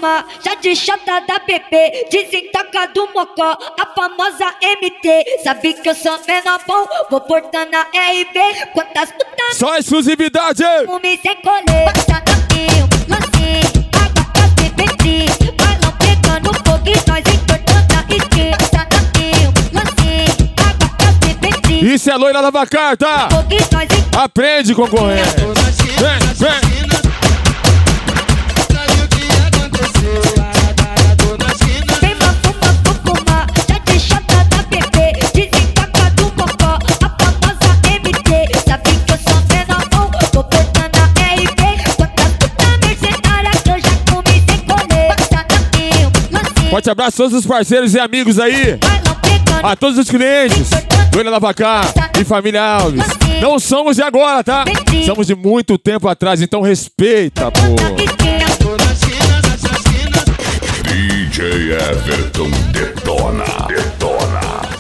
fuma, já de chata da PP, desentoca do mocó, a famosa MT. Sabe que eu sou menor bom, vou portar na RB. Quantas putas só exclusividade! Fume sem colher, tá no fio, lancinho, água pra beber. Balão pegando fogo e nós entortando a esquina. Tá no fio, lancinho, água pra beber. Isso é loira lava carta! Fogo e nós entortando. Aprende, concorrente! Vem, vem! Forte abraço a todos os parceiros e amigos aí. A todos os clientes. Loira Lavacá e Família Alves. Não somos de agora, tá? Somos de muito tempo atrás, então respeita, pô. DJ Everton detona.